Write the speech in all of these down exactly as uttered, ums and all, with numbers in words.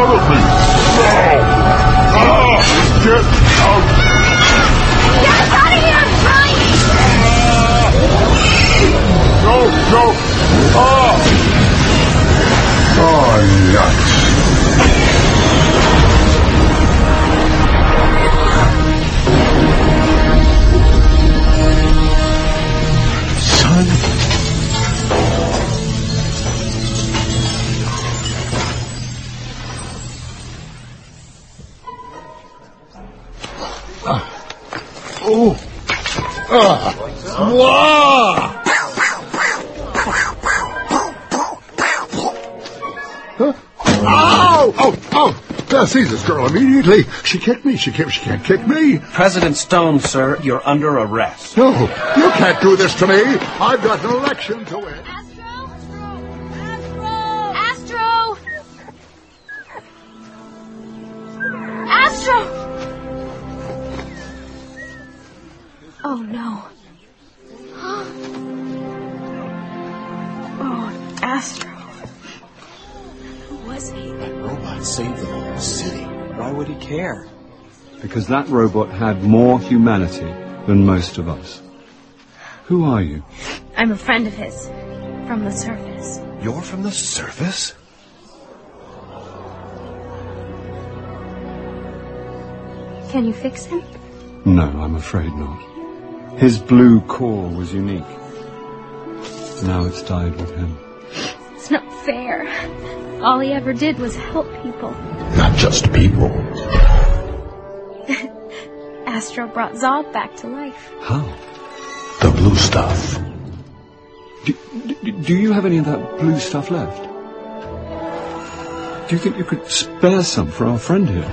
of me! Now! Ah! Get out! Get us out of here, Brian! Ah! No, no! Ah! Oh, nuts! Son. Oh! Ah! Wah! Huh? Ow! Oh, oh! There, see this girl immediately. She kicked me. She can't, she can't kick me. President Stone, sir, you're under arrest. No, you can't do this to me. I've got an election to win. Astro? Astro! Astro! Astro! Oh, no. Oh, Astro. Who was he? That robot saved the whole city. Why would he care? Because that robot had more humanity than most of us. Who are you? I'm a friend of his. From the surface. You're from the surface? Can you fix him? No, I'm afraid not. His blue core was unique. Now it's died with him. It's not fair. All he ever did was help people. Not just people. Astro brought Zog back to life. How? The blue stuff. Do, do, do you have any of that blue stuff left? Do you think you could spare some for our friend here?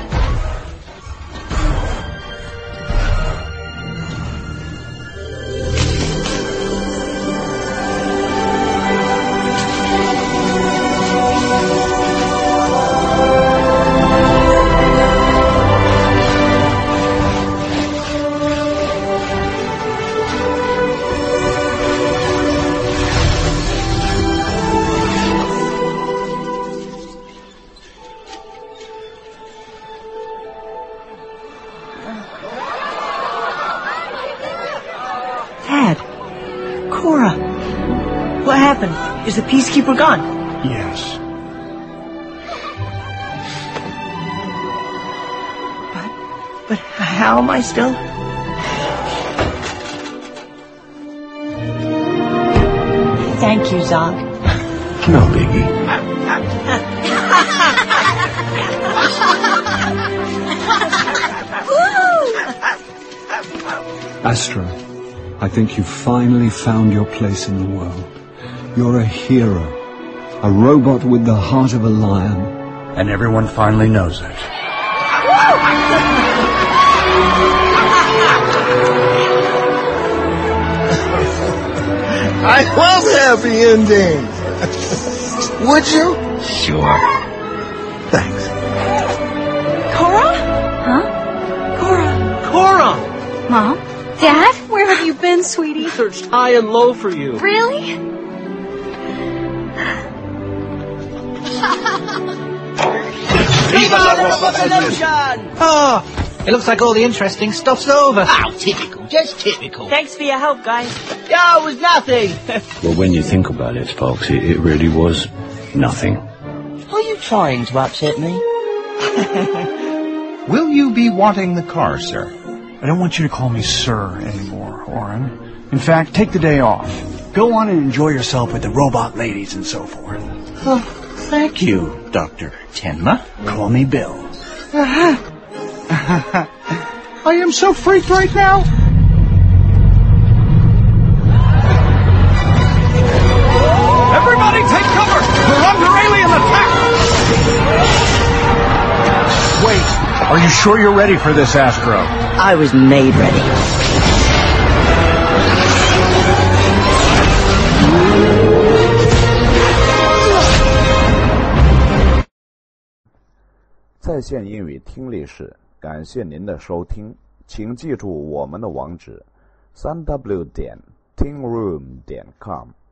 Is the Peacekeeper gone? Yes. But, but how am I still? Thank you, Zog. No biggie. Astro, I think you've finally found your place in the world. You're a hero, a robot with the heart of a lion. And everyone finally knows it. I love happy endings. Would you? Sure. Thanks. Cora? Huh? Cora. Cora! Mom? Dad? Where have you been, sweetie? Searched high and low for you. Really? Oh, it looks like all the interesting stuff's over. Oh, typical. Just typical. Thanks for your help, guys. Yeah, it was nothing. Well, when you think about it, folks, it, it really was nothing. Are you trying to upset me? Will you be wanting the car, sir? I don't want you to call me sir anymore, Oren. In fact, take the day off. Go on and enjoy yourself with the robot ladies and so forth. Oh, thank you, Doctor Tenma. Call me Bill. Uh-huh. I am so freaked right now. Everybody take cover! We're under alien attack! Wait, are you sure you're ready for this, Astro? I was made ready. 在线英语听力室，感谢您的收听，请记住我们的网址：三 w 点 tingroom 点 com。